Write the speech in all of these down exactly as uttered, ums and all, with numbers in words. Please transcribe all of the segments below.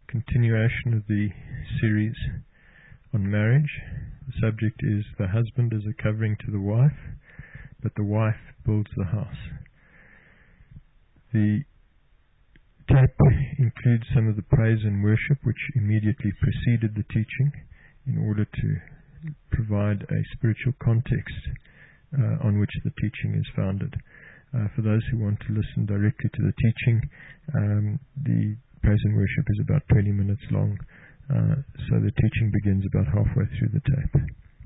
continuation of the series on marriage. The subject is the husband as a covering to the wife, but the wife builds the house. The tape includes some of the praise and worship which immediately preceded the teaching in order to provide a spiritual context uh, on which the teaching is founded. Uh, for those who want to listen directly to the teaching, um, the praise and worship is about twenty minutes long, uh, so the teaching begins about halfway through the tape.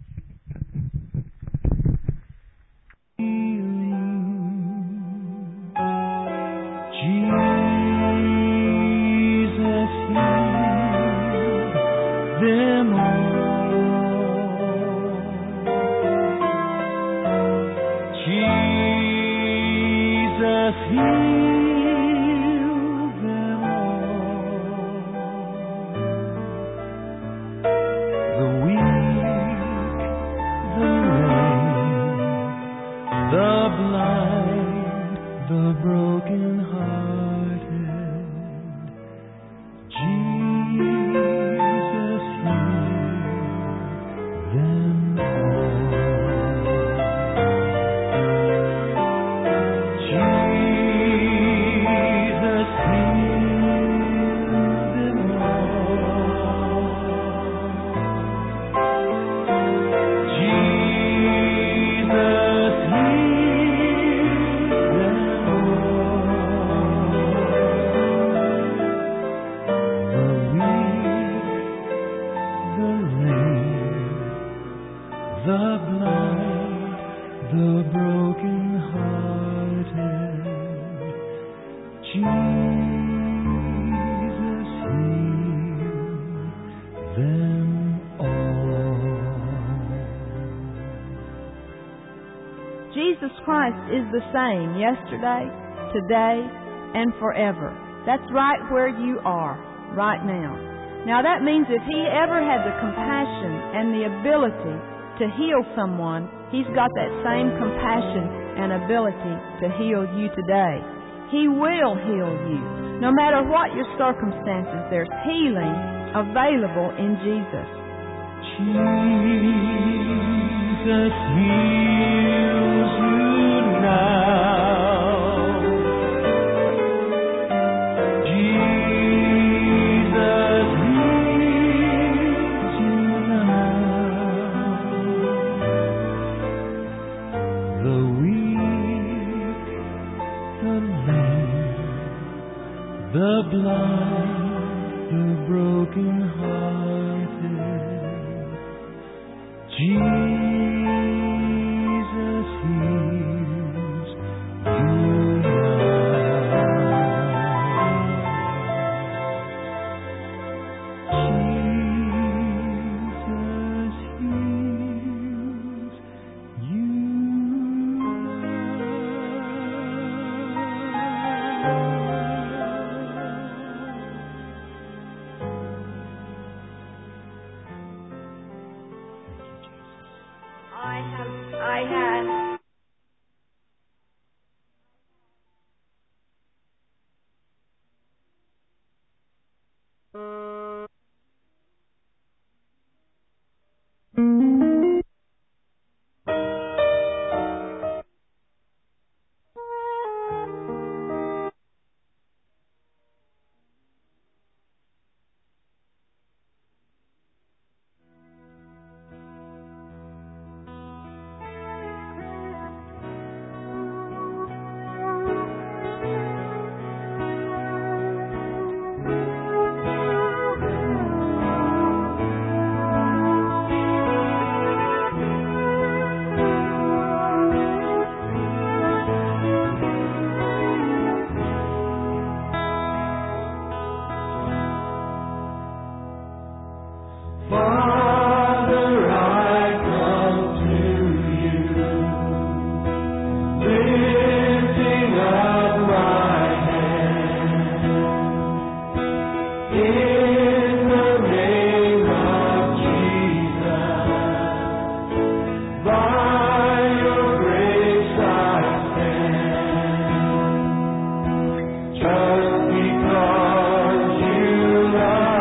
Jesus Christ is the same yesterday, today, and forever. That's right where you are, right now. Now that means if He ever had the compassion and the ability to heal someone, He's got that same compassion and ability to heal you today. He will heal you. No matter what your circumstances, there's healing available in Jesus. Jesus heals you now. Jesus heals you now. The weak, the lame, the blind, the broken-hearted. Jesus heals you now. Jesus heals you I have, I had. Just because you love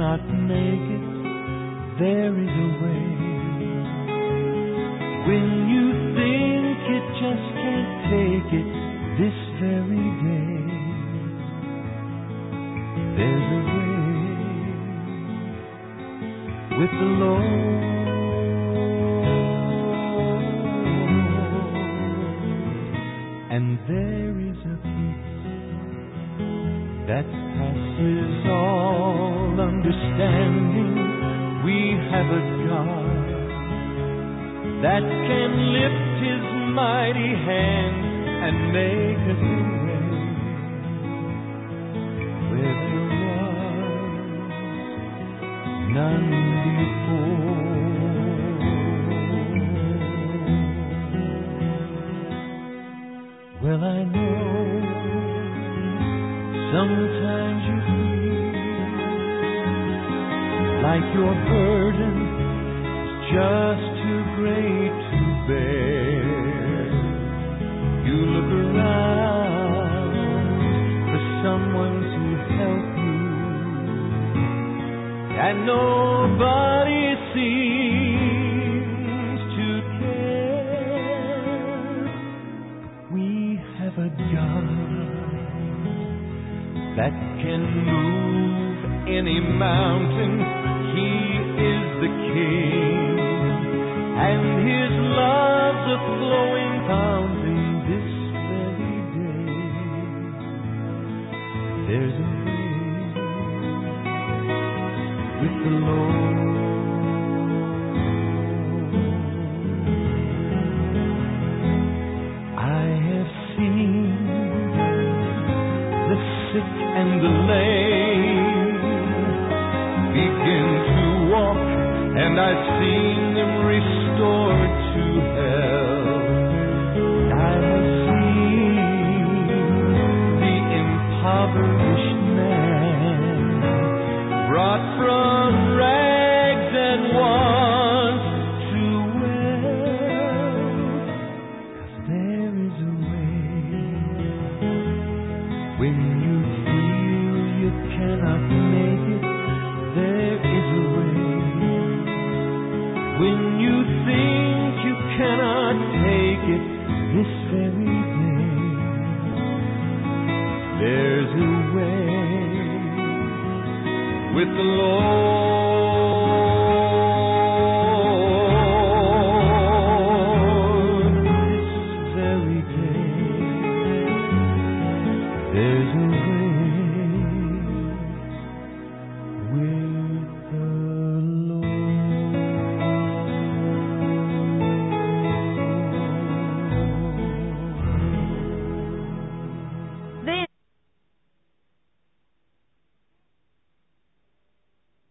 cannot make it, there is a way. When you think you just can't take it this very day, there's a way with the Lord. And there is a peace that passes all understanding. We have a God that can lift His mighty hand and make us a way where there was none before. Well, I know sometimes you feel like your burden is just too great to bear. You look around for someone to help you, and nobody seems to care. We have a God that can move any mountain. He is the King, and His love's a flowing fountain this very day. There's a way with the Lord. I have seen the sick and the lame begin to walk, and I've seen them restored to health. I have seen the impoverished man brought from rags and want to wealth. 'Cause there is a way when you feel you cannot make it. There is a way when you think you cannot take it this very day. There's a way with the Lord this very day. There's a way with the Then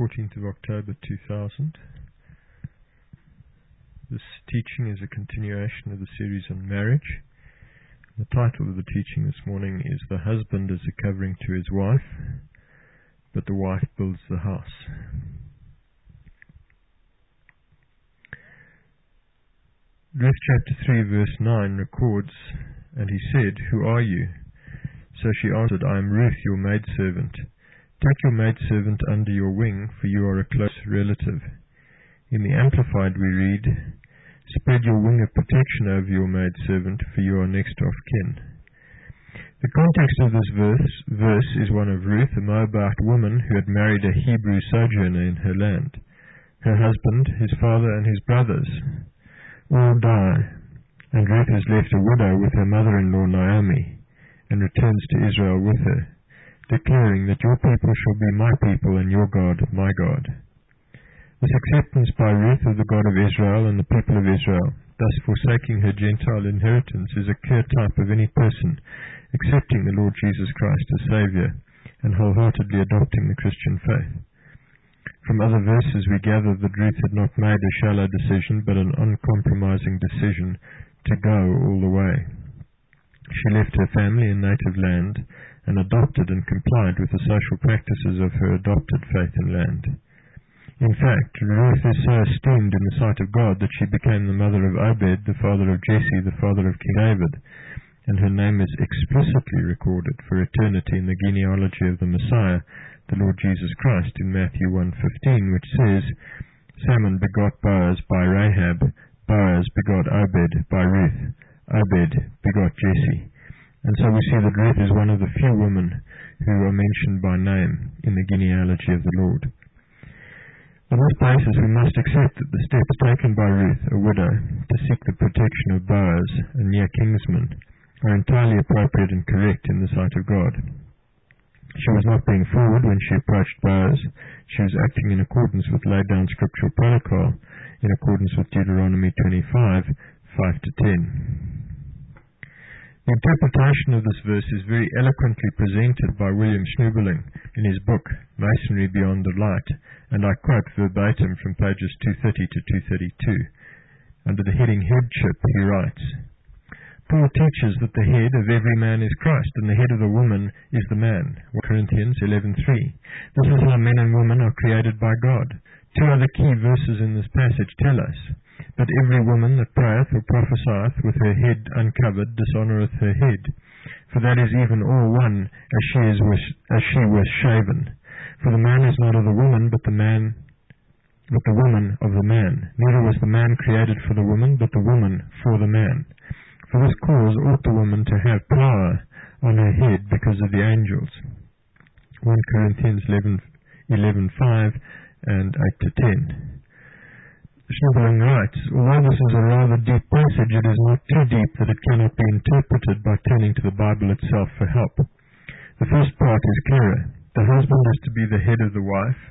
fourteenth of October two thousand. This teaching is a continuation of the series on marriage. The title of the teaching this morning is The Husband is a Covering to His Wife, but the Wife Builds the House. Ruth chapter three verse nine records, "And he said, 'Who are you?' So she answered, 'I am Ruth, your maidservant. Take your maidservant under your wing, for you are a close relative.'" In the Amplified we read, "Spread your wing of protection over your maidservant, for you are next of kin." The context of this verse, verse is one of Ruth, a Moabite woman who had married a Hebrew sojourner in her land. Her husband, his father, and his brothers all die, and Ruth is left a widow with her mother-in-law Naomi, and returns to Israel with her, declaring that your people shall be my people, and your God my God. This acceptance by Ruth of the God of Israel and the people of Israel, thus forsaking her Gentile inheritance, is a clear type of any person accepting the Lord Jesus Christ as Saviour and wholeheartedly adopting the Christian faith. From other verses we gather that Ruth had not made a shallow decision, but an uncompromising decision to go all the way. She left her family and native land and adopted and complied with the social practices of her adopted faith and land. In fact, Ruth is so esteemed in the sight of God that she became the mother of Obed, the father of Jesse, the father of King David, and her name is explicitly recorded for eternity in the genealogy of the Messiah, the Lord Jesus Christ, in Matthew one fifteen, which says, "Salmon begot Boaz by Rahab, Boaz begot Obed by Ruth, Obed begot Jesse." And so we see that Ruth is one of the few women who are mentioned by name in the genealogy of the Lord. On this basis, we must accept that the steps taken by Ruth, a widow, to seek the protection of Boaz, a near kinsman, are entirely appropriate and correct in the sight of God. She was not being forward when she approached Boaz. She was acting in accordance with laid down scriptural protocol, in accordance with Deuteronomy twenty-five, five to ten. The interpretation of this verse is very eloquently presented by William Schnoeberling in his book, Masonry Beyond the Light, and I quote verbatim from pages two thirty to two thirty-two. Under the heading Headship, he writes, "Paul teaches that the head of every man is Christ, and the head of the woman is the man." First Corinthians eleven three. This is how men and women are created by God. Two other key verses in this passage tell us, "But every woman that prayeth or prophesieth with her head uncovered dishonoureth her head, for that is even all one as she is with, as she was shaven. For the man is not of the woman, but the man, but the woman of the man. Neither was the man created for the woman, but the woman for the man. For this cause ought the woman to have power on her head because of the angels." First Corinthians eleven five and eight to ten. Schnoeberling writes, "Although this is a rather deep passage, it is not too deep that it cannot be interpreted by turning to the Bible itself for help. The first part is clearer. The husband is to be the head of the wife,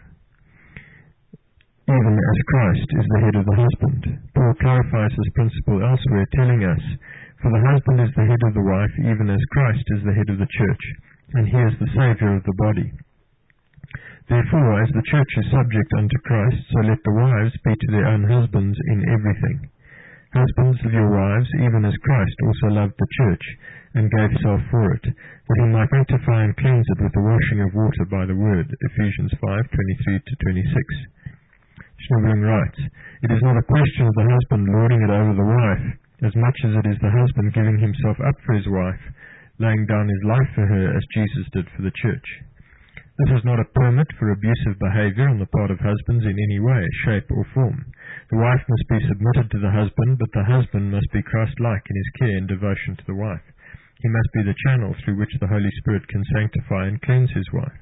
even as Christ is the head of the husband. Paul clarifies this principle elsewhere, telling us, "For the husband is the head of the wife, even as Christ is the head of the church, and he is the Saviour of the body. Therefore, as the church is subject unto Christ, so let the wives be to their own husbands in everything. Husbands, love your wives, even as Christ also loved the church, and gave himself for it, that he might sanctify and cleanse it with the washing of water by the word." Ephesians five twenty-three to twenty-six. Schnoeberling writes, "It is not a question of the husband lording it over the wife, as much as it is the husband giving himself up for his wife, laying down his life for her as Jesus did for the church. This is not a permit for abusive behavior on the part of husbands in any way, shape, or form. The wife must be submitted to the husband, but the husband must be Christ-like in his care and devotion to the wife. He must be the channel through which the Holy Spirit can sanctify and cleanse his wife."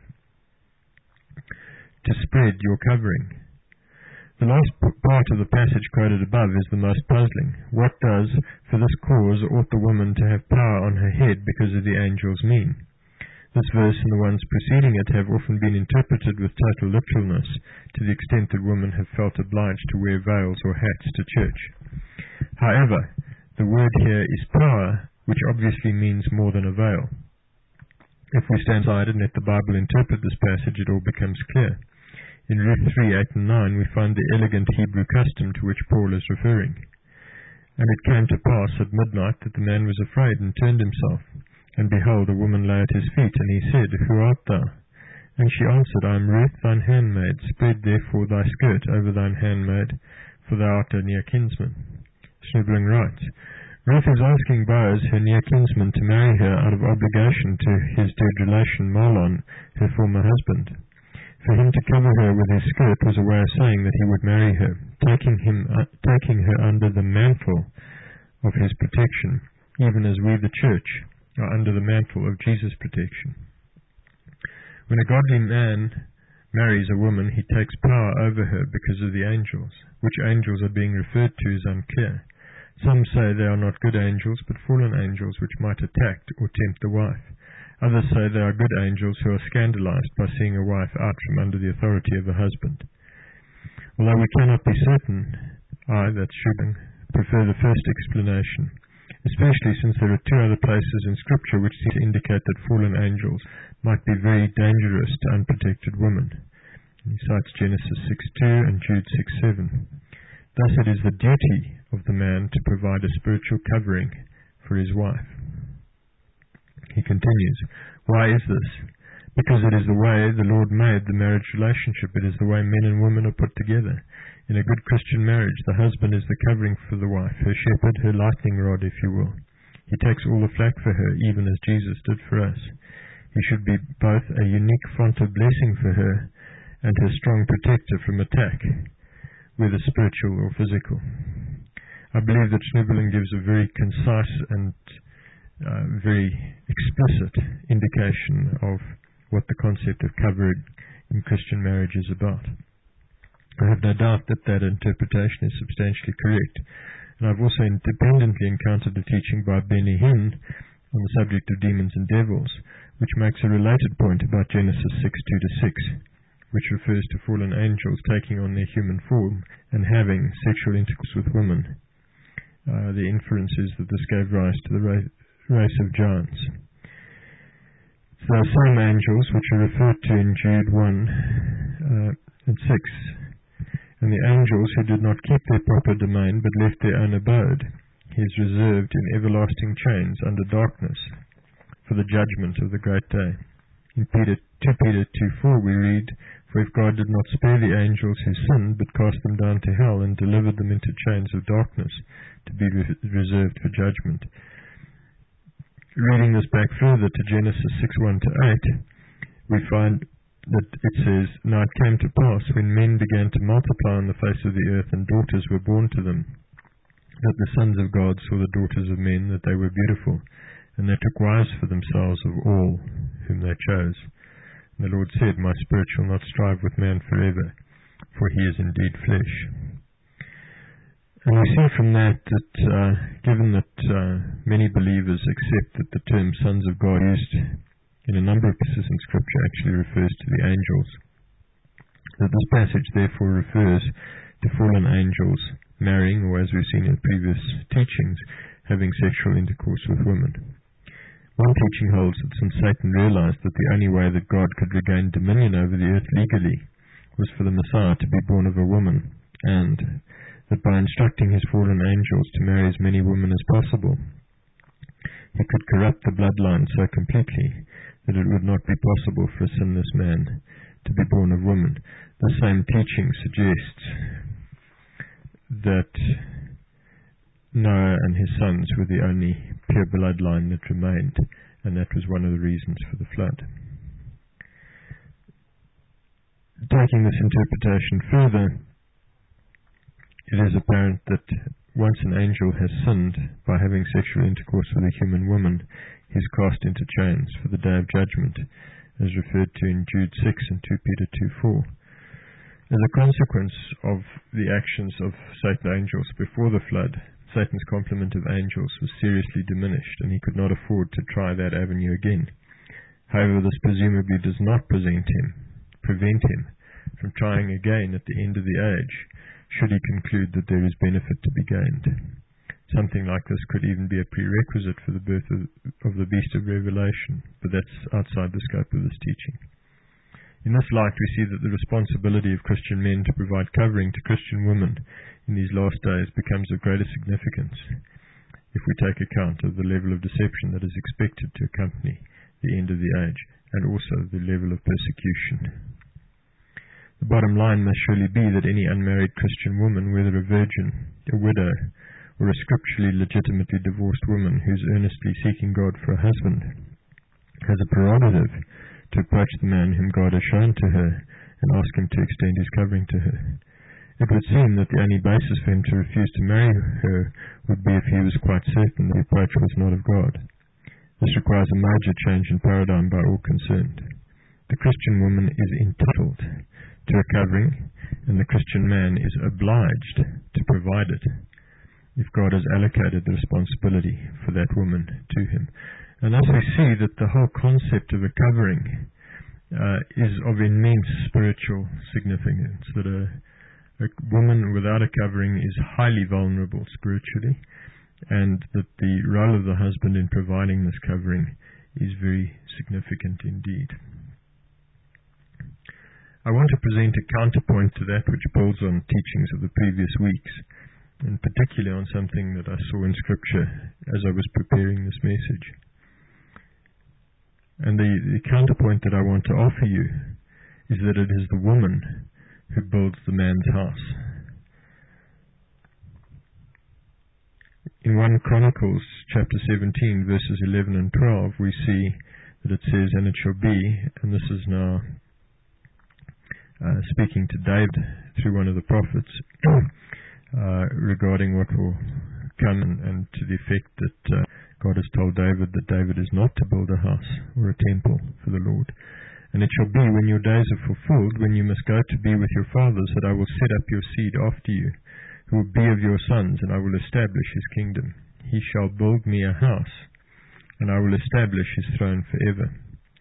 To spread your covering. The last part of the passage quoted above is the most puzzling. What does, "For this cause ought the woman to have power on her head because of the angels" mean? This verse and the ones preceding it have often been interpreted with total literalness, to the extent that women have felt obliged to wear veils or hats to church. However, the word here is power, which obviously means more than a veil. If we stand aside and let the Bible interpret this passage, it all becomes clear. In Ruth three, eight and nine we find the elegant Hebrew custom to which Paul is referring. And it came to pass at midnight that the man was afraid and turned himself. And behold, a woman lay at his feet, and he said, Who art thou? And she answered, I am Ruth, thine handmaid. Spread therefore thy skirt over thine handmaid, for thou art a near kinsman. Schneubling writes, Ruth is asking Boaz, her near kinsman, to marry her out of obligation to his dead relation Mahlon, her former husband. For him to cover her with his skirt was a way of saying that he would marry her, taking him, uh, taking her under the mantle of his protection, even as we, the church, are under the mantle of Jesus' protection. When a godly man marries a woman, he takes power over her because of the angels. Which angels are being referred to is unclear. Some say they are not good angels, but fallen angels which might attack or tempt the wife. Others say they are good angels who are scandalized by seeing a wife out from under the authority of a husband. Although we cannot be certain, I, that's Schubing, prefer the first explanation, especially since there are two other places in Scripture which seem to indicate that fallen angels might be very dangerous to unprotected women. He cites Genesis six two and Jude six seven. Thus it is the duty of the man to provide a spiritual covering for his wife. He continues, Why is this? Because it is the way the Lord made the marriage relationship. It is the way men and women are put together. In a good Christian marriage, the husband is the covering for the wife, her shepherd, her lightning rod, if you will. He takes all the flack for her, even as Jesus did for us. He should be both a unique font of blessing for her and her strong protector from attack, whether spiritual or physical. I believe that Schneubling gives a very concise and uh, very explicit indication of what the concept of covering in Christian marriage is about. I have no doubt that that interpretation is substantially correct, and I've also independently encountered the teaching by Benny Hinn on the subject of demons and devils, which makes a related point about Genesis six two to six, which refers to fallen angels taking on their human form and having sexual intercourse with women. Uh, the inference is that this gave rise to the ra- race of giants. So the same angels which are referred to in Jude one uh, and six, and the angels who did not keep their proper domain but left their own abode, he is reserved in everlasting chains under darkness for the judgment of the great day. In Peter, two Peter two four we read, For if God did not spare the angels who sinned, but cast them down to hell and delivered them into chains of darkness to be re- reserved for judgment. Reading this back further to Genesis six one to eight, we find that it says, Now it came to pass, when men began to multiply on the face of the earth, and daughters were born to them, that the sons of God saw the daughters of men, that they were beautiful, and they took wives for themselves of all whom they chose. And the Lord said, My spirit shall not strive with man forever, for he is indeed flesh. And we see from that that, uh, given that uh, many believers accept that the term sons of God used in a number of places in Scripture actually refers to the angels, that this passage therefore refers to fallen angels marrying, or as we've seen in previous teachings, having sexual intercourse with women. One teaching holds that since Satan realized that the only way that God could regain dominion over the earth legally was for the Messiah to be born of a woman, and that by instructing his fallen angels to marry as many women as possible, he could corrupt the bloodline so completely that it would not be possible for a sinless man to be born of woman. The same teaching suggests that Noah and his sons were the only pure bloodline that remained, and that was one of the reasons for the flood. Taking this interpretation further, it is apparent that once an angel has sinned by having sexual intercourse with a human woman, he is cast into chains for the day of judgment, as referred to in Jude six and two Peter two four. As a consequence of the actions of Satan's angels before the flood, Satan's complement of angels was seriously diminished, and he could not afford to try that avenue again. However, this presumably does not present him, prevent him from trying again at the end of the age, should he conclude that there is benefit to be gained. Something like this could even be a prerequisite for the birth of, of the beast of Revelation, but that's outside the scope of this teaching. In this light, we see that the responsibility of Christian men to provide covering to Christian women in these last days becomes of greater significance if we take account of the level of deception that is expected to accompany the end of the age, and also the level of persecution. The bottom line must surely be that any unmarried Christian woman, whether a virgin, a widow, or a scripturally legitimately divorced woman who is earnestly seeking God for a husband, has a prerogative to approach the man whom God has shown to her and ask him to extend his covering to her. It would seem that the only basis for him to refuse to marry her would be if he was quite certain the approach was not of God. This requires a major change in paradigm by all concerned. The Christian woman is entitled to a covering, and the Christian man is obliged to provide it, if God has allocated the responsibility for that woman to him. And thus we see that the whole concept of a covering uh, is of immense spiritual significance, that a A woman without a covering is highly vulnerable spiritually, and that the role of the husband in providing this covering is very significant indeed. I want to present a counterpoint to that which builds on teachings of the previous weeks, and particularly on something that I saw in Scripture as I was preparing this message. And the, the counterpoint that I want to offer you is that it is the woman who builds the man's house. In First Chronicles chapter seventeen, verses eleven and twelve, we see that it says, "And it shall be," and this is now uh, speaking to David through one of the prophets, uh, regarding what will come, and, and to the effect that uh, God has told David that David is not to build a house or a temple for the Lord. "And it shall be, when your days are fulfilled, when you must go to be with your fathers, that I will set up your seed after you, who will be of your sons, and I will establish his kingdom. He shall build me a house, and I will establish his throne forever."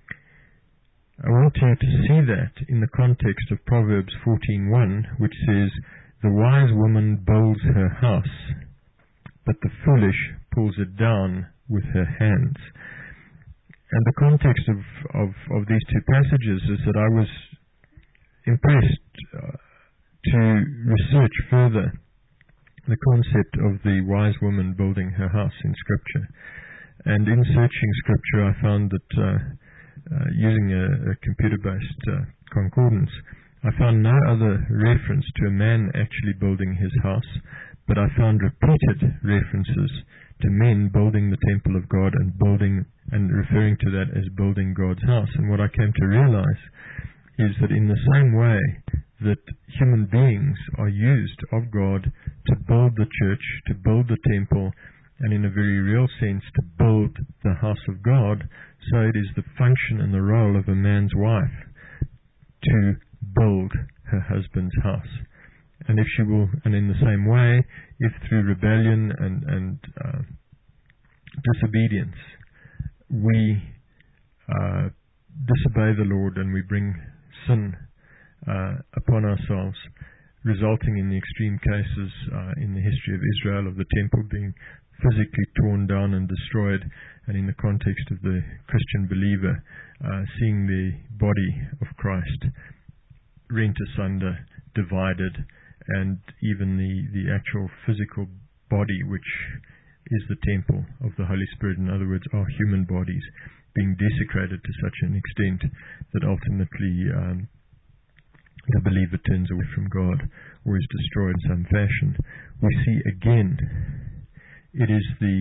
I want you to see that in the context of Proverbs fourteen one, which says, "The wise woman builds her house, but the foolish pulls it down with her hands." And the context of, of, of these two passages is that I was impressed uh, to research further the concept of the wise woman building her house in Scripture. And in searching Scripture, I found that uh, uh, using a, a computer-based uh, concordance, I found no other reference to a man actually building his house, but I found repeated references to men building the temple of God and building and referring to that as building God's house. And what I came to realize is that in the same way that human beings are used of God to build the church, to build the temple, and in a very real sense to build the house of God, so it is the function and the role of a man's wife to build her husband's house. And if she will, and in the same way, if through rebellion and, and uh, disobedience we uh, disobey the Lord and we bring sin uh, upon ourselves, resulting in the extreme cases uh, in the history of Israel of the temple being physically torn down and destroyed, and in the context of the Christian believer uh, seeing the body of Christ rent asunder, divided, and even the, the actual physical body, which is the temple of the Holy Spirit, in other words, our human bodies, being desecrated to such an extent that ultimately um, the believer turns away from God or is destroyed in some fashion. We see again, it is the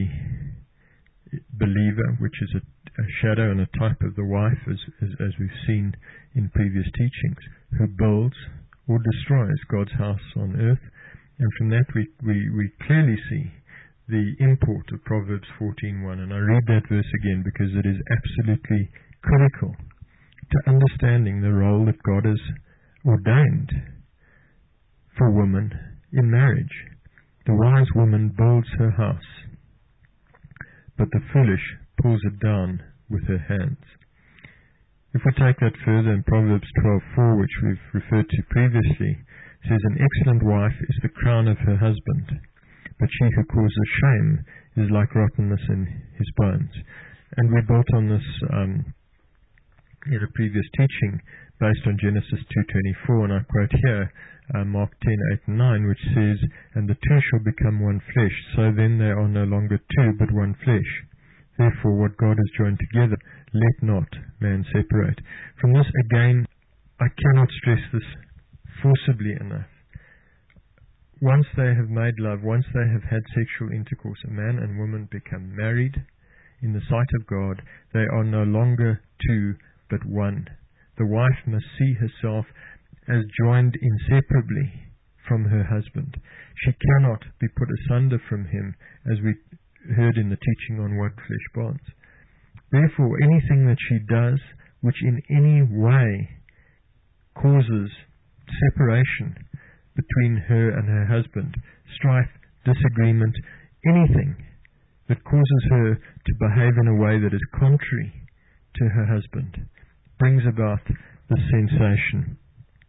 believer, which is a, a shadow and a type of the wife, as, as, as we've seen in previous teachings, who builds or destroys God's house on earth. And from that we, we, we clearly see the import of Proverbs fourteen one. And I read that verse again because it is absolutely critical to understanding the role that God has ordained for women in marriage. The wise woman builds her house, but the foolish pulls it down with her hands. If we take that further in Proverbs twelve four, which we've referred to previously, it says, "An excellent wife is the crown of her husband, but she who causes shame is like rottenness in his bones." And we built on this um, in a previous teaching based on Genesis two twenty-four, and I quote here uh, Mark ten, eight and nine, which says, "And the two shall become one flesh, so then they are no longer two, but one flesh. Therefore what God has joined together, let not man separate." From this, again, I cannot stress this forcibly enough. Once they have made love, once they have had sexual intercourse, a man and woman become married in the sight of God. They are no longer two, but one. The wife must see herself as joined inseparably from her husband. She cannot be put asunder from him, as we heard in the teaching on what flesh bonds. Therefore, anything that she does which in any way causes separation between her and her husband, strife, disagreement, anything that causes her to behave in a way that is contrary to her husband, brings about the sensation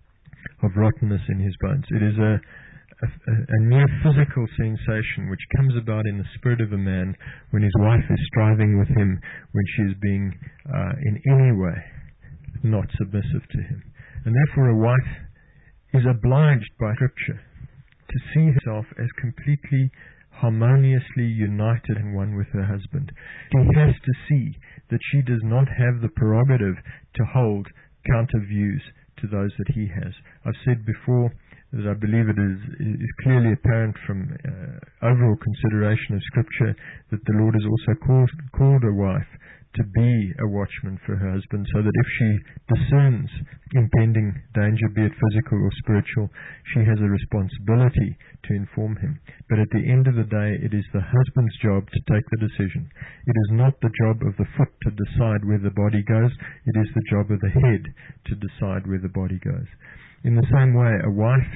of rottenness in his bones. It is a, a, a mere physical sensation which comes about in the spirit of a man when his wife is striving with him, when she is being uh, in any way not submissive to him. And therefore a wife is obliged by Scripture to see herself as completely harmoniously united and one with her husband. She has to see that she does not have the prerogative to hold counter views to those that he has. I've said before that I believe it is, is clearly apparent from uh, overall consideration of Scripture that the Lord has also called, called a wife to be a watchman for her husband, so that if she discerns impending danger, be it physical or spiritual, she has a responsibility to inform him. But at the end of the day, it is the husband's job to take the decision. It is not the job of the foot to decide where the body goes. It is the job of the head to decide where the body goes. In the same way, a wife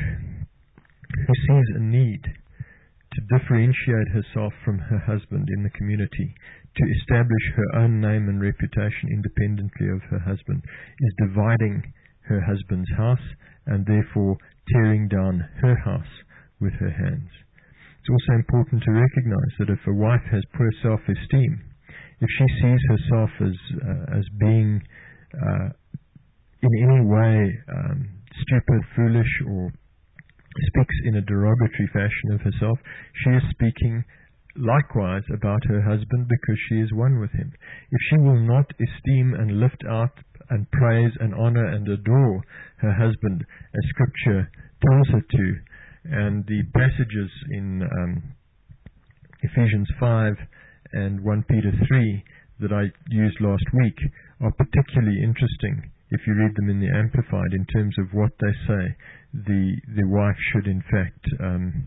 who sees a need to differentiate herself from her husband in the community, to establish her own name and reputation independently of her husband, is dividing her husband's house and therefore tearing down her house with her hands. It's also important to recognize that if a wife has poor self-esteem, if she sees herself as uh, as being uh, in any way um, stupid, foolish, or speaks in a derogatory fashion of herself, she is speaking likewise about her husband, because she is one with him. If she will not esteem and lift out and praise and honor and adore her husband as Scripture tells her to, and the passages in um, Ephesians five and First Peter three that I used last week are particularly interesting if you read them in the Amplified, in terms of what they say the the wife should in fact um,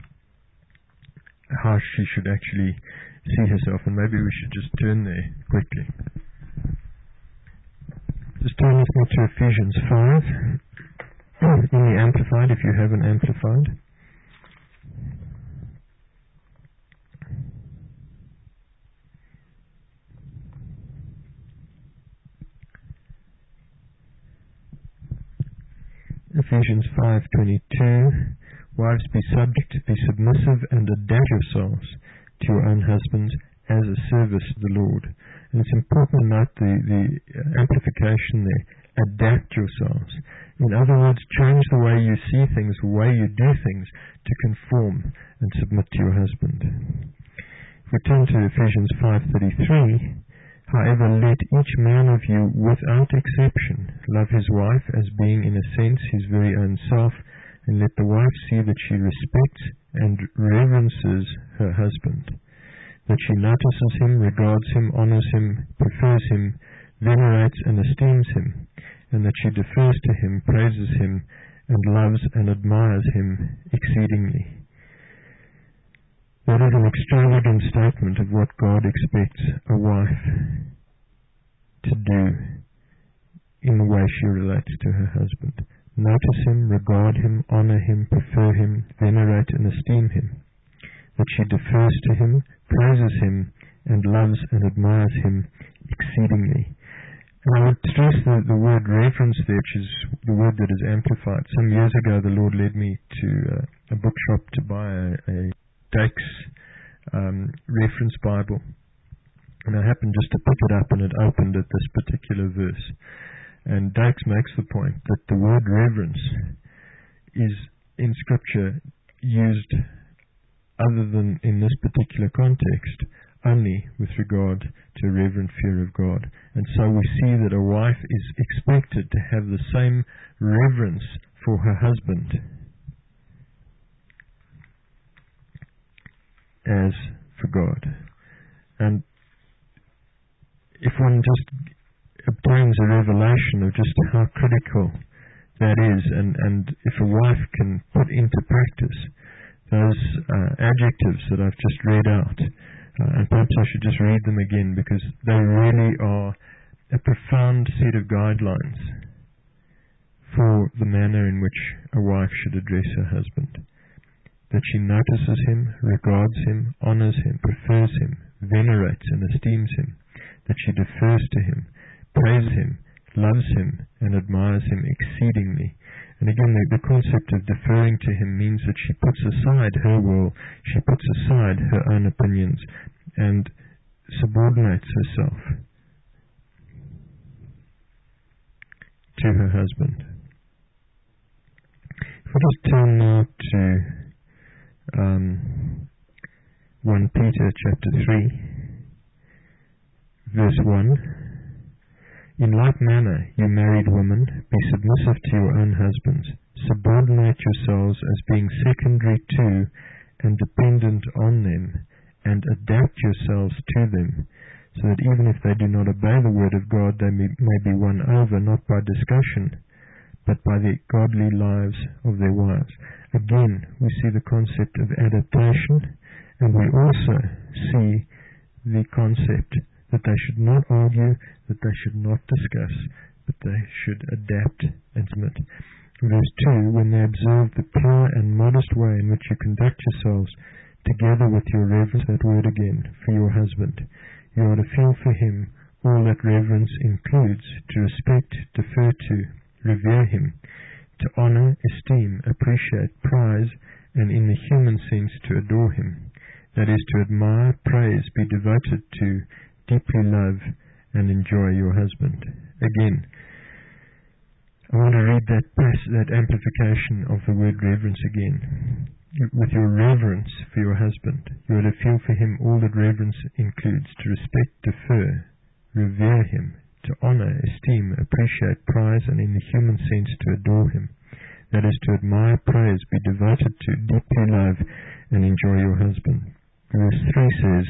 how she should actually see herself. And maybe we should just turn there quickly. Just turn with me to Ephesians five in the Amplified, if you have an Amplified. Ephesians five twenty-two. Wives, be subject, be submissive, and adapt yourselves to your own husbands as a service to the Lord. And it's important to note the, the amplification there. Adapt yourselves. In other words, change the way you see things, the way you do things, to conform and submit to your husband. If we turn to Ephesians five thirty-three, however, let each man of you, without exception, love his wife as being in a sense his very own self, and let the wife see that she respects and reverences her husband, that she notices him, regards him, honors him, prefers him, venerates and esteems him, and that she defers to him, praises him, and loves and admires him exceedingly. That is an extravagant statement of what God expects a wife to do in the way she relates to her husband. Notice him, regard him, honor him, prefer him, venerate and esteem him. That she defers to him, praises him, and loves and admires him exceedingly. And I would stress the, the word reverence there, which is the word that is amplified. Some years ago the Lord led me to uh, a bookshop to buy a, a Dake's um, reference Bible. And I happened just to pick it up, and it opened at this particular verse. And Dykes makes the point that the word reverence is in Scripture used, other than in this particular context, only with regard to reverent fear of God. And so we see that a wife is expected to have the same reverence for her husband as for God. And if one just obtains a revelation of just how critical that is, and, and if a wife can put into practice those uh, adjectives that I've just read out, uh, and perhaps I should just read them again, because they really are a profound set of guidelines for the manner in which a wife should address her husband. That she notices him, regards him, honors him, prefers him, venerates and esteems him. That she defers to him, praises him, loves him, and admires him exceedingly. And again, the, the concept of deferring to him means that she puts aside her will, she puts aside her own opinions, and subordinates herself to her husband. If I just turn now to um, First Peter chapter three, verse one. In like manner, you married women, be submissive to your own husbands. Subordinate yourselves as being secondary to and dependent on them, and adapt yourselves to them, so that even if they do not obey the word of God, they may, may be won over, not by discussion, but by the godly lives of their wives. Again, we see the concept of adaptation, and we also see the concept that they should not argue, that they should not discuss, but they should adapt and submit. Verse two, when they observe the pure and modest way in which you conduct yourselves, together with your reverence, that word again, for your husband, you are to feel for him all that reverence includes, to respect, defer to, revere him, to honor, esteem, appreciate, prize, and in the human sense to adore him. That is, to admire, praise, be devoted to, deeply love, and enjoy your husband. Again, I want to read that that amplification of the word reverence again. With your reverence for your husband, you are to feel for him all that reverence includes, to respect, defer, revere him, to honor, esteem, appreciate, prize, and in the human sense to adore him. That is, to admire, praise, be devoted to, deeply love, and enjoy your husband. Verse three says,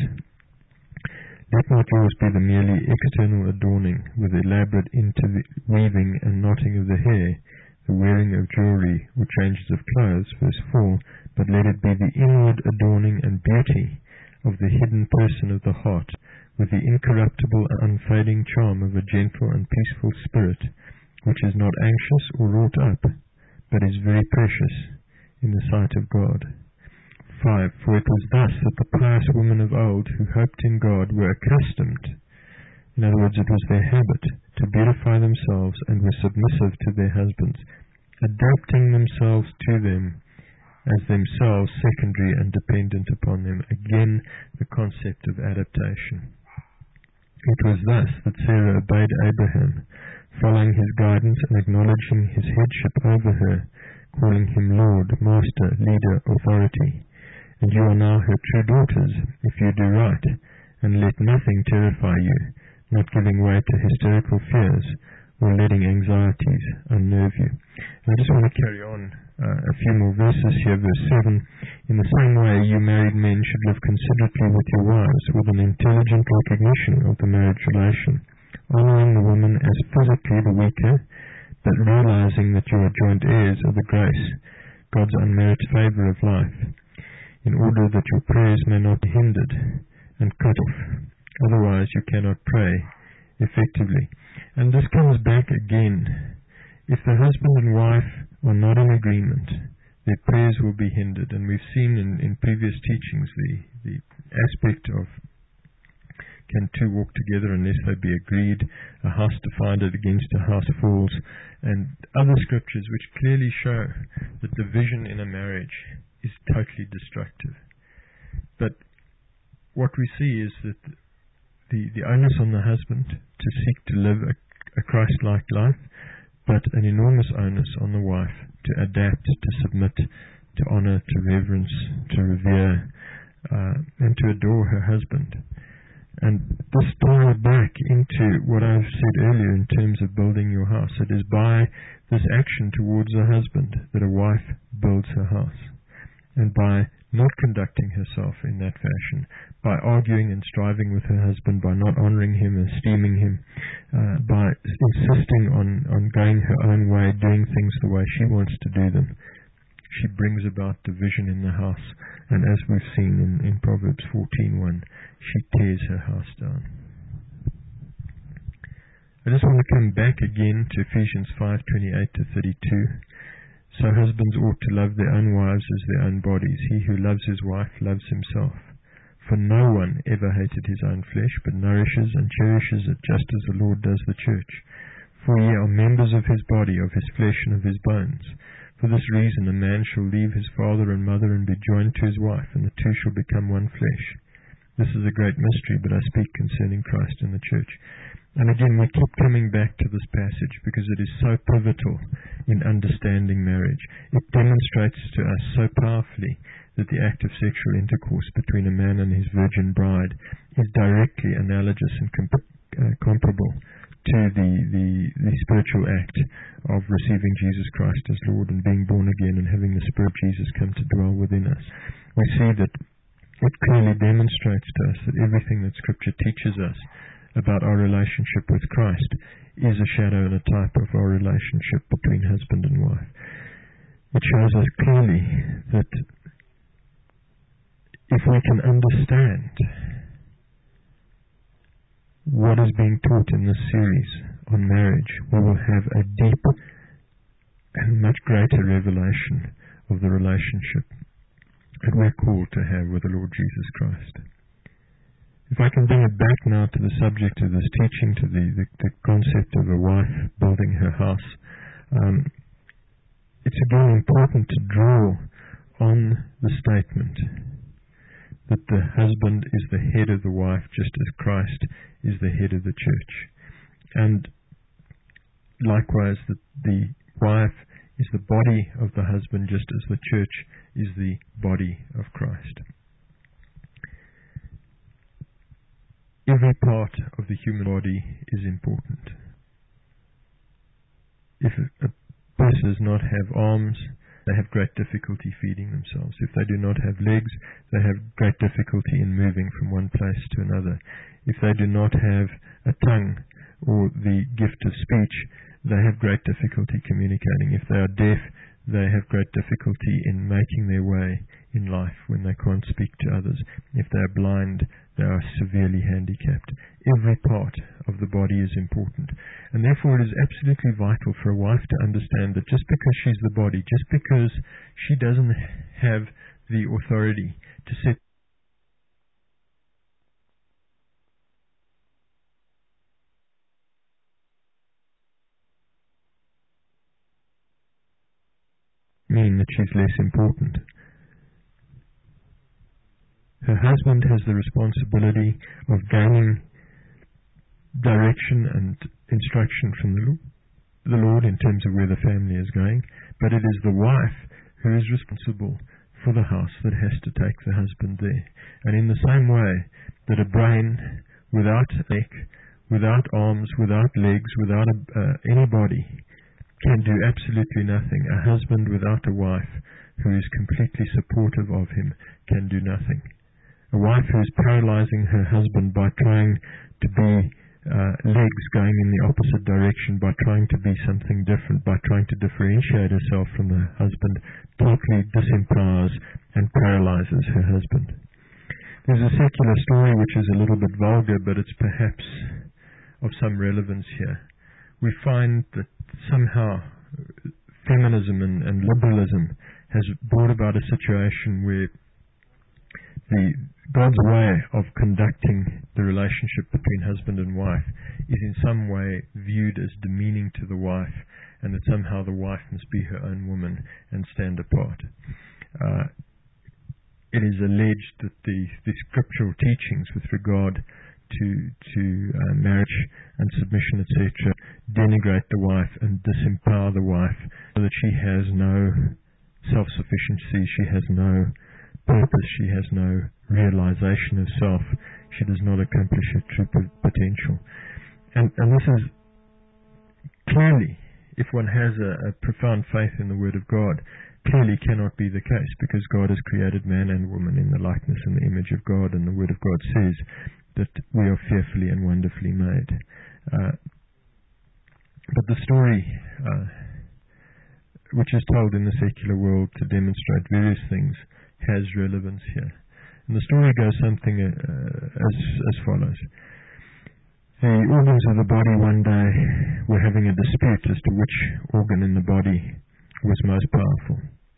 let not yours be the merely external adorning, with elaborate interweaving and knotting of the hair, the wearing of jewelry, or changes of clothes, verse four, but let it be the inward adorning and beauty of the hidden person of the heart, with the incorruptible and unfading charm of a gentle and peaceful spirit, which is not anxious or wrought up, but is very precious in the sight of God. five. For it was thus that the pious women of old, who hoped in God, were accustomed, in other words, it was their habit, to beautify themselves and were submissive to their husbands, adapting themselves to them as themselves secondary and dependent upon them. Again, the concept of adaptation. It was thus that Sarah obeyed Abraham, following his guidance and acknowledging his headship over her, calling him Lord, Master, Leader, Authority. And you are now her true daughters, if you do right, and let nothing terrify you, not giving way to hysterical fears, or letting anxieties unnerve you. And I just want to carry on uh, a few more verses here. Verse seven, in the same way, you married men should live considerately with your wives, with an intelligent recognition of the marriage relation, honoring the woman as physically the weaker, but realizing that you are joint heirs of the grace, God's unmerited favor of life, in order that your prayers may not be hindered and cut off. Otherwise you cannot pray effectively. And this comes back again. If the husband and wife are not in agreement, their prayers will be hindered. And we've seen in, in previous teachings the, the aspect of can two walk together unless they be agreed, a house divided against a house falls, and other scriptures which clearly show that division in a marriage is totally destructive. But what we see is that the, the onus on the husband to seek to live a a Christ-like life, but an enormous onus on the wife to adapt, to submit, to honor, to reverence, to revere, uh, and to adore her husband. And this ties back into what I've said earlier in terms of building your house. It is by this action towards the husband that a wife builds her house. And by not conducting herself in that fashion, by arguing and striving with her husband, by not honoring him, esteeming him, uh, by insisting on, on going her own way, doing things the way she wants to do them, she brings about division in the house. And as we've seen in, in Proverbs fourteen one, she tears her house down. I just want to come back again to Ephesians five twenty-eight to thirty-two. So husbands ought to love their own wives as their own bodies. He who loves his wife loves himself. For no one ever hated his own flesh, but nourishes and cherishes it, just as the Lord does the church. For ye are members of his body, of his flesh and of his bones. For this reason a man shall leave his father and mother and be joined to his wife, and the two shall become one flesh. This is a great mystery, but I speak concerning Christ and the church. And again, we keep coming back to this passage because it is so pivotal in understanding marriage. It demonstrates to us so powerfully that the act of sexual intercourse between a man and his virgin bride is directly analogous and comp- uh, comparable to the, the, the spiritual act of receiving Jesus Christ as Lord and being born again and having the Spirit of Jesus come to dwell within us. We see that it clearly demonstrates to us that everything that Scripture teaches us about our relationship with Christ is a shadow and a type of our relationship between husband and wife. It shows us clearly that if we can understand what is being taught in this series on marriage, we will have a deep and much greater revelation of the relationship that we're called to have with the Lord Jesus Christ. If I can bring it back now to the subject of this teaching, to the, the, the concept of a wife building her house, um, it's again important to draw on the statement that the husband is the head of the wife, just as Christ is the head of the church. And likewise, that the wife is the body of the husband, just as the church is the body of Christ. Every part of the human body is important. If a person does not have arms, they have great difficulty feeding themselves. If they do not have legs, they have great difficulty in moving from one place to another. If they do not have a tongue or the gift of speech, they have great difficulty communicating. If they are deaf, they have great difficulty in making their way in life when they can't speak to others. If they are blind, they are severely handicapped. Every part of the body is important. And therefore it is absolutely vital for a wife to understand that just because she's the body, just because she doesn't have the authority to set mean that she's less important. Her husband has the responsibility of gaining direction and instruction from the Lord in terms of where the family is going, but it is the wife who is responsible for the house that has to take the husband there. And in the same way that a brain without a neck, without arms, without legs, without a, uh, any body can do absolutely nothing, a husband without a wife who is completely supportive of him can do nothing. A wife who is paralyzing her husband by trying to be uh, legs going in the opposite direction, by trying to be something different, by trying to differentiate herself from the husband, totally disempowers and paralyzes her husband. There's a secular story which is a little bit vulgar, but it's perhaps of some relevance here. We find that somehow feminism and, and liberalism has brought about a situation where the God's way of conducting the relationship between husband and wife is in some way viewed as demeaning to the wife, and that somehow the wife must be her own woman and stand apart. Uh, it is alleged that the, the scriptural teachings with regard to to uh, marriage and submission, et cetera, denigrate the wife and disempower the wife, so that she has no self-sufficiency, she has no purpose, she has no realization of self, she does not accomplish her true potential. And, and this is clearly, if one has a, a profound faith in the Word of God, clearly cannot be the case, because God has created man and woman in the likeness and the image of God, and the Word of God says that we are fearfully and wonderfully made. Uh, but the story uh, which is told in the secular world to demonstrate various things has relevance here. And the story goes something uh, as, as follows. The organs of the body one day were having a dispute as to which organ in the body was most powerful.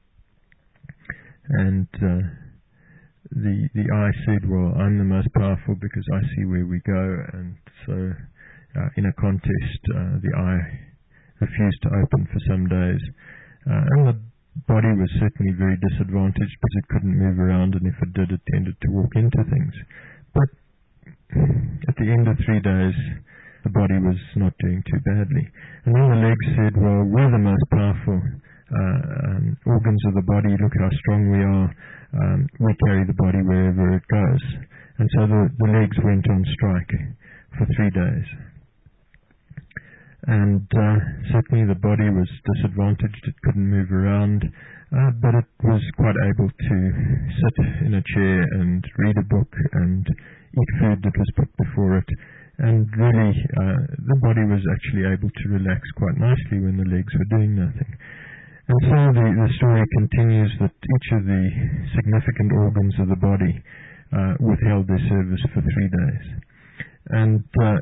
And uh, the the eye said, well, I'm the most powerful because I see where we go. And so uh, in a contest, uh, the eye refused to open for some days. Uh, and the body was certainly very disadvantaged because it couldn't move around, and if it did, it tended to walk into things. But at the end of three days, the body was not doing too badly. And then the legs said, well, we're the most powerful uh, um, organs of the body. Look how strong we are. Um, we carry the body wherever it goes. And so the, the legs went on strike for three days. And uh, certainly the body was disadvantaged. It couldn't move around, uh, but it was quite able to sit in a chair and read a book and eat food that was put before it. And really, uh, the body was actually able to relax quite nicely when the legs were doing nothing. And so the, the story continues that each of the significant organs of the body uh, withheld their service for three days. And uh,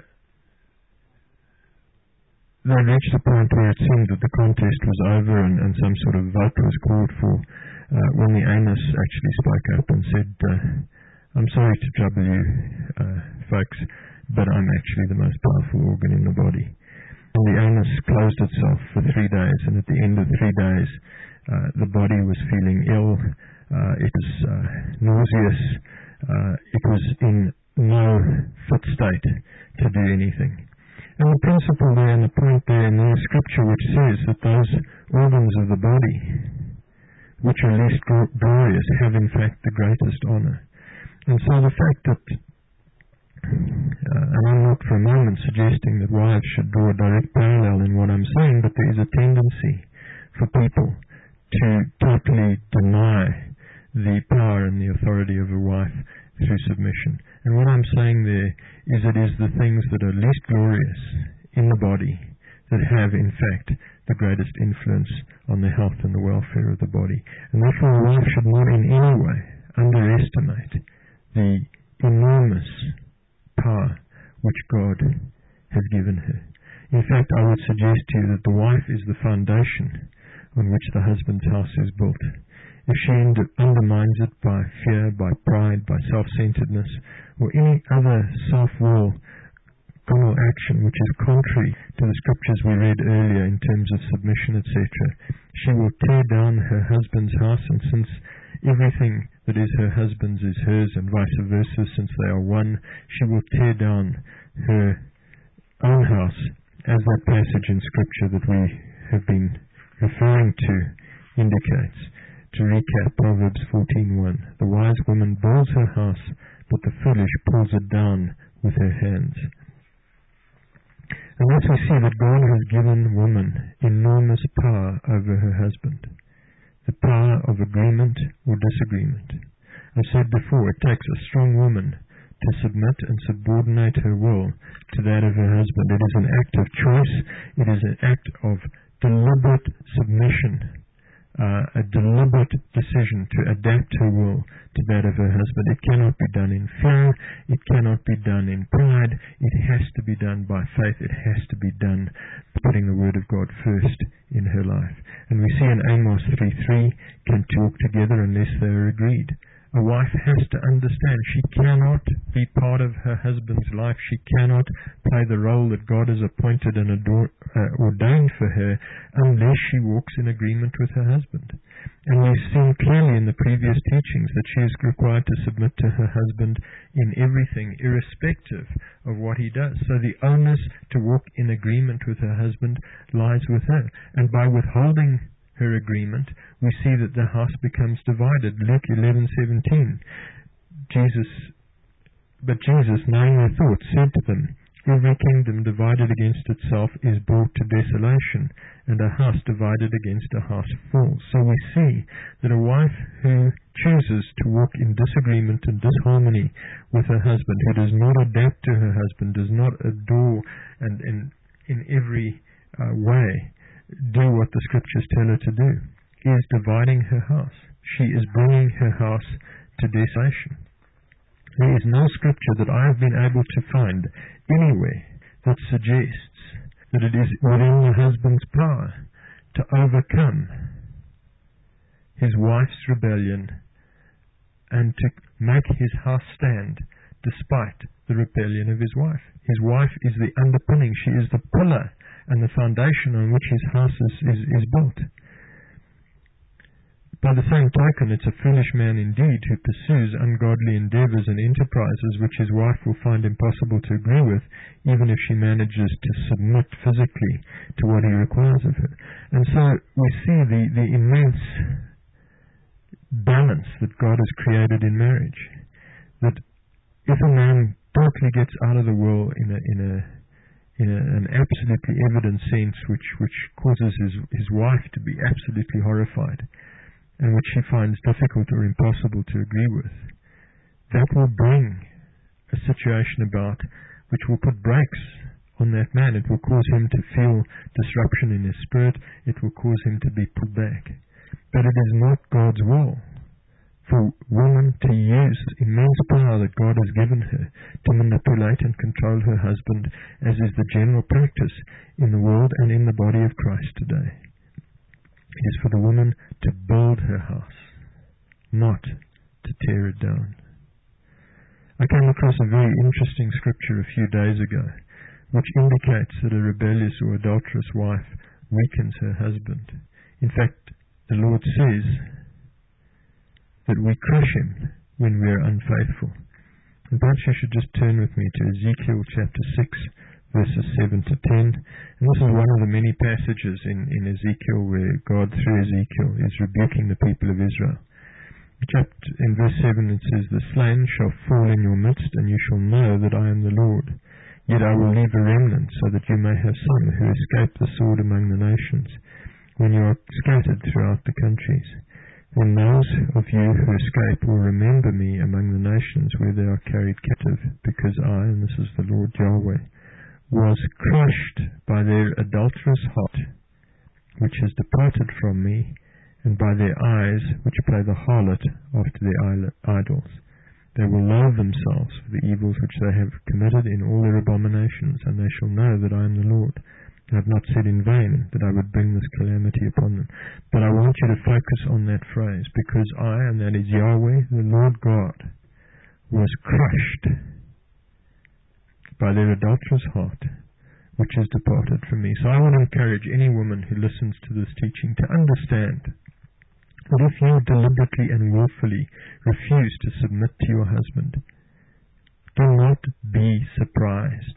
they reached a point where it seemed that the contest was over, and, and some sort of vote was called for, uh, when the anus actually spoke up and said, uh, I'm sorry to trouble you uh, folks, but I'm actually the most powerful organ in the body. And the anus closed itself for three days, and at the end of three days, uh, the body was feeling ill, uh, it was uh, nauseous, uh, it was in no fit state to do anything. And the principle there and the point there in the scripture which says that those organs of the body which are least glorious have in fact the greatest honor. And so the fact that, uh, and I'm not for a moment suggesting that wives should draw a direct parallel in what I'm saying, but there is a tendency for people to totally deny the power and the authority of a wife through submission. And what I'm saying there is it is the things that are least glorious in the body that have, in fact, the greatest influence on the health and the welfare of the body. And therefore a wife should not in any way underestimate the enormous power which God has given her. In fact, I would suggest to you that the wife is the foundation on which the husband's house is built. If she undermines it by fear, by pride, by self-centeredness, or any other self-will, carnal action which is contrary to the scriptures we read earlier in terms of submission, et cetera, she will tear down her husband's house, and since everything that is her husband's is hers, and vice versa, since they are one, she will tear down her own house, as that passage in scripture that we have been referring to indicates. To recap, Proverbs fourteen one, the wise woman builds her house, but the foolish pulls it down with her hands. And thus we see that God has given woman enormous power over her husband, the power of agreement or disagreement. I've said before, it takes a strong woman to submit and subordinate her will to that of her husband. It is an act of choice, it is an act of deliberate submission. Uh, a deliberate decision to adapt her will to that of her husband. It cannot be done in fear. It cannot be done in pride. It has to be done by faith. It has to be done putting the Word of God first in her life. And we see in Amos three three, can talk together unless they are agreed. A wife has to understand she cannot be part of her husband's life. She cannot play the role that God has appointed and ador- uh, ordained for her unless she walks in agreement with her husband. And we've seen clearly in the previous teachings that she is required to submit to her husband in everything, irrespective of what he does. So the onus to walk in agreement with her husband lies with her. And by withholding her agreement, we see that the house becomes divided. Luke eleven seventeen. Jesus, but Jesus, knowing their thoughts, said to them, every kingdom divided against itself is brought to desolation, and a house divided against a house falls. So we see that a wife who chooses to walk in disagreement and disharmony with her husband, who does not adapt to her husband, does not adore and in, in every uh, way do what the scriptures tell her to do, is dividing her house. She is bringing her house to desolation. There is no scripture that I have been able to find anywhere that suggests that it is within the husband's power to overcome his wife's rebellion and to make his house stand despite the rebellion of his wife. His wife is the underpinning. She is the pillar and the foundation on which his house is, is, is built. By the same token, it's a foolish man indeed who pursues ungodly endeavors and enterprises which his wife will find impossible to agree with, even if she manages to submit physically to what he requires of her. And so we see the, the immense balance that God has created in marriage. That if a man totally gets out of the will in a in a in a, an absolutely evident sense, which which causes his his wife to be absolutely horrified, and which she finds difficult or impossible to agree with, that will bring a situation about which will put brakes on that man. It will cause him to feel disruption in his spirit. It will cause him to be pulled back. But it is not God's will for woman to use immense power that God has given her to manipulate and control her husband, as is the general practice in the world and in the body of Christ today. It is for the woman to build her house, not to tear it down. I came across a very interesting scripture a few days ago, which indicates that a rebellious or adulterous wife weakens her husband. In fact, the Lord says that we crush him when we are unfaithful. And perhaps you should just turn with me to Ezekiel chapter six, verses seven to ten. And this is one of the many passages in, in Ezekiel where God, through Ezekiel, is rebuking the people of Israel. Chapter, in verse seven it says, the slain shall fall in your midst, and you shall know that I am the Lord. Yet I will leave a remnant, so that you may have some who escape the sword among the nations, when you are scattered throughout the countries. Then those of you who escape will remember me among the nations where they are carried captive, because I, and this is the Lord Yahweh, was crushed by their adulterous heart, which has departed from me, and by their eyes, which play the harlot after their idols. They will loathe themselves for the evils which they have committed in all their abominations, and they shall know that I am the Lord. I have not said in vain that I would bring this calamity upon them. But I want you to focus on that phrase, because I, and that is Yahweh, the Lord God, was crushed by their adulterous heart, which has departed from me. So I want to encourage any woman who listens to this teaching to understand that if you deliberately and willfully refuse to submit to your husband, do not be surprised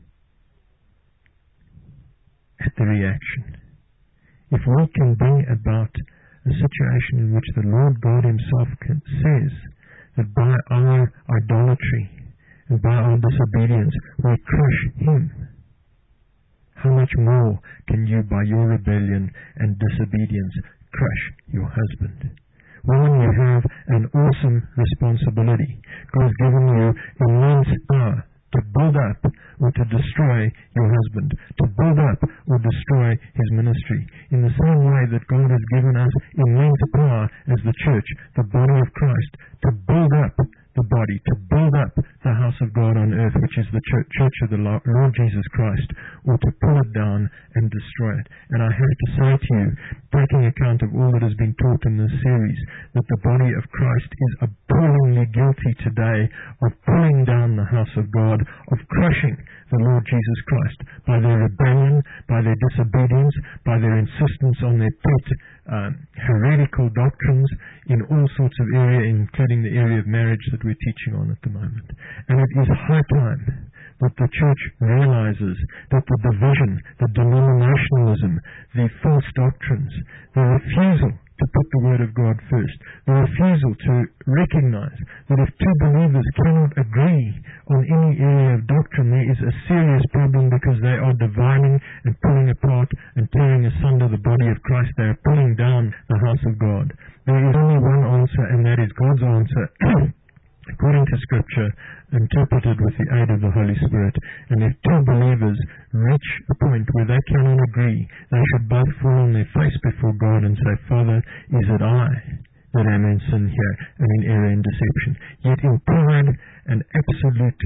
at the reaction. If we can bring about a situation in which the Lord God himself can, says that by our idolatry and by our disobedience we crush him, how much more can you, by your rebellion and disobedience, crush your husband? Woman, you have an awesome responsibility. God has given you immense power to build up or to destroy your husband, to build up or destroy his ministry. In the same way that God has given us immense power as the church, the body of Christ, to build up the body, to build up the house of God on earth, which is the church, church of the Lord Jesus Christ, or to pull it down and destroy it. And I have to say to you, taking account of all that has been taught in this series, that the body of Christ is appallingly guilty today of pulling down the house of God, of crushing the Lord Jesus Christ by their rebellion, by their disobedience, by their insistence on their pet um, heretical doctrines in all sorts of areas, including the area of marriage that we're teaching on at the moment. And it is high time that the church realizes that the division, the denominationalism, the false doctrines, the refusal to put the Word of God first, the refusal to recognize that if two believers cannot agree on any area of doctrine, there is a serious problem because they are dividing and pulling apart and tearing asunder the body of Christ. They are pulling down the house of God. There is only one answer, and that is God's answer according to Scripture, interpreted with the aid of the Holy Spirit. And if two believers reach a point where they cannot agree, they should both fall on their face before God and say, Father, is it I that am in sin here and in error and deception? Yet in pride and absolute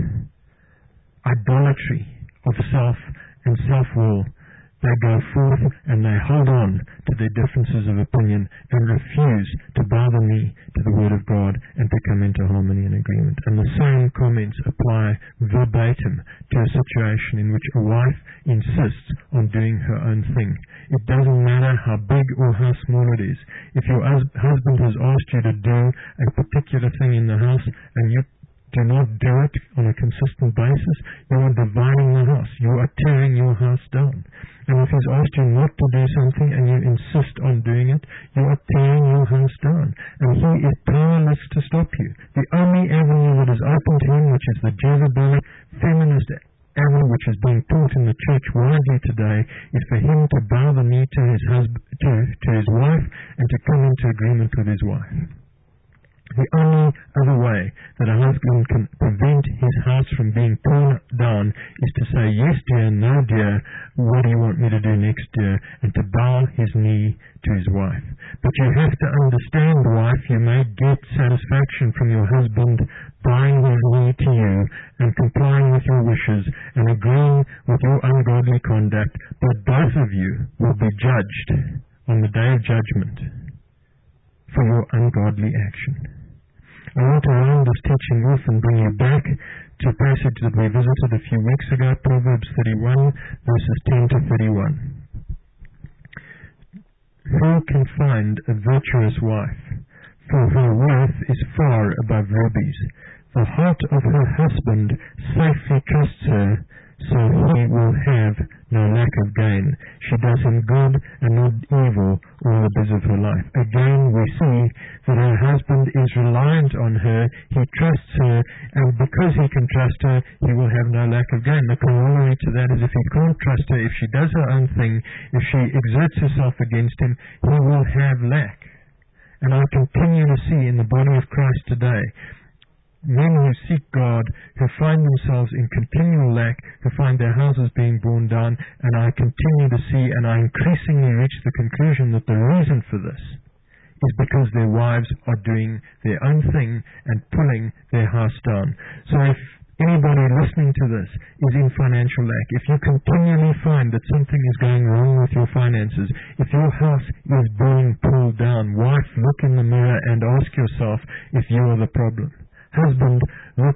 idolatry of self and self-will, they go forth and they hold on to their differences of opinion and refuse to bow the knee to the Word of God and to come into harmony and agreement. And the same comments apply verbatim to a situation in which a wife insists on doing her own thing. It doesn't matter how big or how small it is. If your husband has asked you to do a particular thing in the house and you do not do it on a consistent basis, you are dividing the house. You are tearing your house down. And if he's asked you not to do something and you insist on doing it, you are tearing your house down. And he is powerless to stop you. The only avenue that is open to him, which is the Jezebelic feminist avenue which is being taught in the church widely today, is for him to bow the knee to his husband, to, to his wife, and to come into agreement with his wife. The only other way that a husband can prevent his house from being torn down is to say, yes dear, no dear, what do you want me to do next dear, and to bow his knee to his wife. But you have to understand, wife, you may get satisfaction from your husband bowing his knee to you and complying with your wishes and agreeing with your ungodly conduct, but both of you will be judged on the day of judgment for your ungodly action. I want to round this teaching off and bring you back to a passage that we visited a few weeks ago, Proverbs thirty-one, verses ten to thirty-one. Who can find a virtuous wife? For her worth is far above rubies. The heart of her husband safely trusts her, so he will have no lack of gain. She does him good and not evil all the days of her life. Again, we see that her husband is reliant on her, he trusts her, and because he can trust her, he will have no lack of gain. The corollary to that is if he can't trust her, if she does her own thing, if she exerts herself against him, he will have lack. And I continue to see in the body of Christ today men who seek God, who find themselves in continual lack, who find their houses being borne down, and I continue to see, and I increasingly reach the conclusion that the reason for this is because their wives are doing their own thing and pulling their house down. So if anybody listening to this is in financial lack, if you continually find that something is going wrong with your finances, if your house is being pulled down, wife, look in the mirror and ask yourself if you are the problem. Husband, look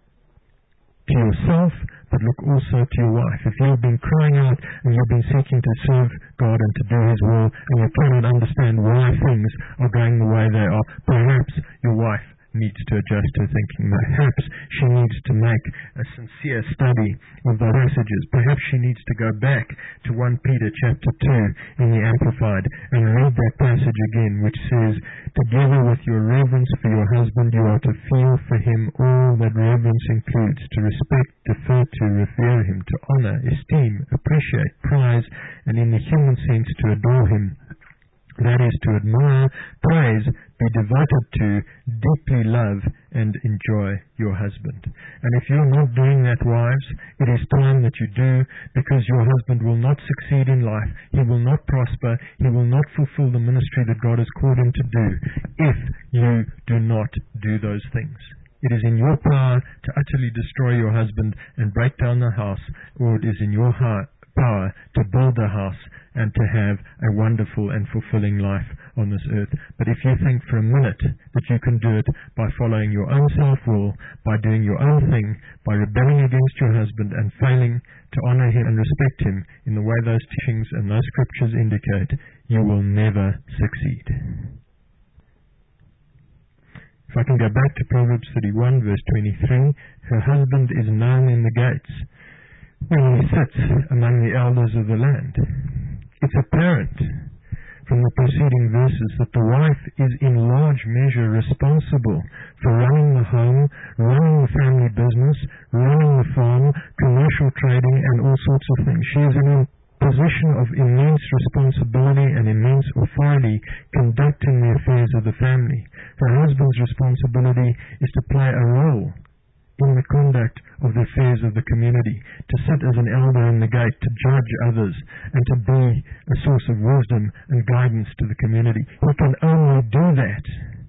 to yourself, but look also to your wife. If you've been crying out and you've been seeking to serve God and to do His will, and you cannot understand why things are going the way they are, perhaps your wife needs to adjust her thinking. Perhaps she needs to make a sincere study of the passages. Perhaps she needs to go back to First Peter chapter two in the Amplified and read that passage again, which says, together with your reverence for your husband, you are to feel for him all that reverence includes, to respect, defer to, revere him, to honor, esteem, appreciate, prize, and in the human sense to adore him. That is, to admire, praise, be devoted to, deeply love, and enjoy your husband. And if you're not doing that, wives, it is time that you do, because your husband will not succeed in life. He will not prosper. He will not fulfill the ministry that God has called him to do if you do not do those things. It is in your power to utterly destroy your husband and break down the house, or it is in your heart power to build a house and to have a wonderful and fulfilling life on this earth. But if you think for a minute that you can do it by following your own self-will, by doing your own thing, by rebelling against your husband and failing to honor him and respect him in the way those teachings and those scriptures indicate, you will never succeed. If I can go back to Proverbs thirty-one, verse twenty-three, her husband is known in the gates when he sits among the elders of the land. It's apparent from the preceding verses that the wife is in large measure responsible for running the home, running the family business, running the farm, commercial trading, and all sorts of things. She is in a position of immense responsibility and immense authority conducting the affairs of the family. Her husband's responsibility is to play a role in the conduct of the affairs of the community, to sit as an elder in the gate, to judge others, and to be a source of wisdom and guidance to the community. He can only do that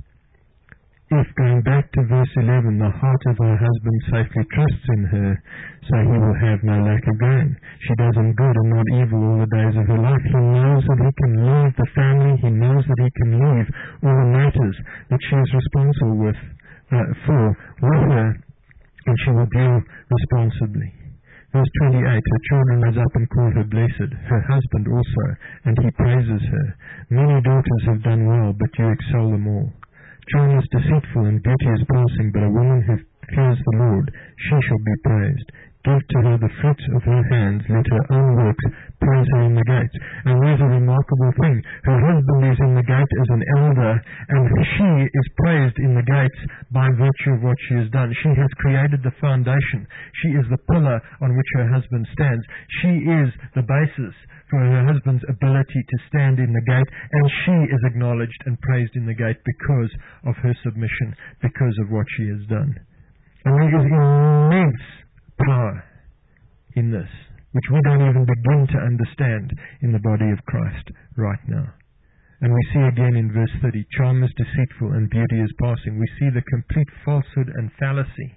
if, going back to verse eleven, the heart of her husband safely trusts in her, so he will have no lack of gain. She does him good and not evil all the days of her life. He knows that he can leave the family, he knows that he can leave all the matters that she is responsible with, uh, for with her, and she will deal responsibly. Verse twenty-eight, her children rise up and call her blessed, her husband also, and he praises her. Many daughters have done well, but you excel them all. Charm is deceitful and beauty is passing, but a woman who fears the Lord, she shall be praised. Give to her the fruits of her hands, let her own works praise her in the gates. And there's a remarkable thing. Her husband is in the gate as an elder, and she is praised in the gates by virtue of what she has done. She has created the foundation. She is the pillar on which her husband stands. She is the basis for her husband's ability to stand in the gate, and she is acknowledged and praised in the gate because of her submission, because of what she has done. And there is immense power in this, which we don't even begin to understand in the body of Christ right now. And we see again in verse thirty, charm is deceitful and beauty is passing. We see the complete falsehood and fallacy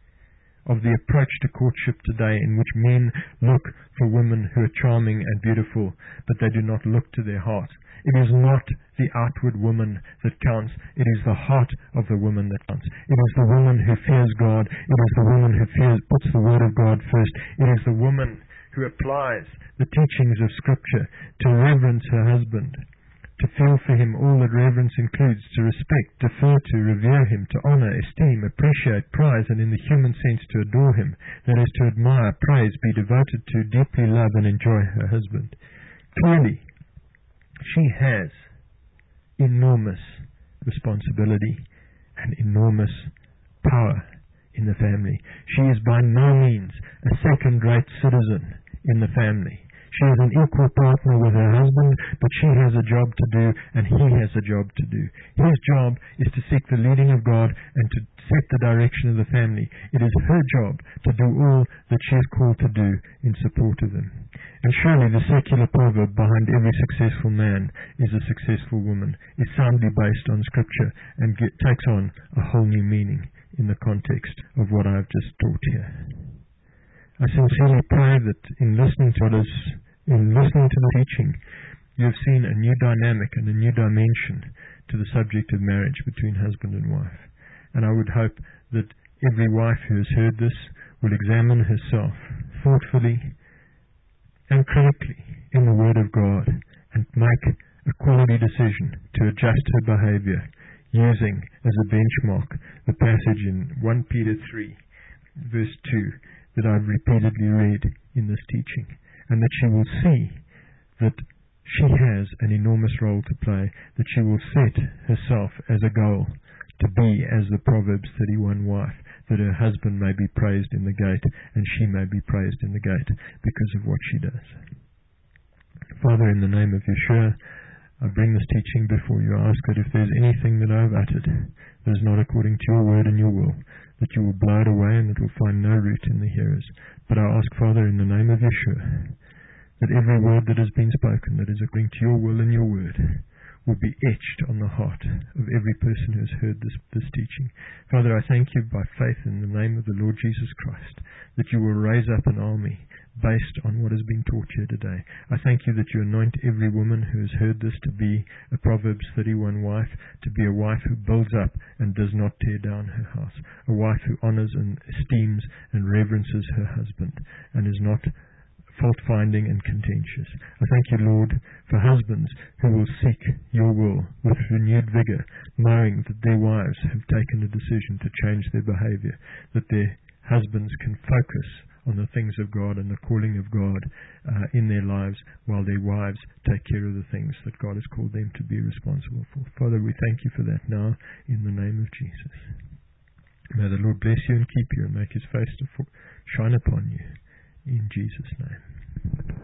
of the approach to courtship today, in which men look for women who are charming and beautiful, but they do not look to their heart. It is not the outward woman that counts. It is the heart of the woman that counts. It is the woman who fears God. It is the woman who fears, puts the word of God first. It is the woman who applies the teachings of Scripture to reverence her husband, to feel for him all that reverence includes, to respect, defer to, revere him, to honor, esteem, appreciate, prize, and in the human sense to adore him. That is, to admire, praise, be devoted to, deeply love, and enjoy her husband. Clearly, she has enormous responsibility and enormous power in the family. She is by no means a second-rate citizen in the family. She is an equal partner with her husband, but she has a job to do and he has a job to do. His job is to seek the leading of God and to set the direction of the family. It is her job to do all that she is called to do in support of them. And surely the secular proverb behind every successful man is a successful woman is soundly based on Scripture and get, takes on a whole new meaning in the context of what I have just taught here. I sincerely pray that in listening to others, in listening to the teaching, you have seen a new dynamic and a new dimension to the subject of marriage between husband and wife. And I would hope that every wife who has heard this will examine herself thoughtfully and critically in the Word of God and make a quality decision to adjust her behavior using as a benchmark the passage in First Peter three, verse two, that I've repeatedly read in this teaching, and that she will see that she has an enormous role to play, that she will set herself as a goal to be as the Proverbs thirty-one wife, that her husband may be praised in the gate and she may be praised in the gate because of what she does. Father, in the name of Yeshua, I bring this teaching before you. I ask that if there's anything that I've uttered that is not according to your word and your will, that you will blow it away and it will find no root in the hearers. But I ask, Father, in the name of Yeshua, that every word that has been spoken that is according to your will and your word will be etched on the heart of every person who has heard this, this teaching. Father, I thank you by faith in the name of the Lord Jesus Christ that you will raise up an army based on what has been taught here today. I thank you that you anoint every woman who has heard this to be a Proverbs thirty-one wife, to be a wife who builds up and does not tear down her house, a wife who honors and esteems and reverences her husband and is not fault-finding and contentious. I thank you, Lord, for husbands who will seek your will with renewed vigor, knowing that their wives have taken a decision to change their behavior, that their husbands can focus on the things of God and the calling of God uh, in their lives, while their wives take care of the things that God has called them to be responsible for. Father, we thank you for that now in the name of Jesus. May the Lord bless you and keep you and make his face to shine upon you. In Jesus' name.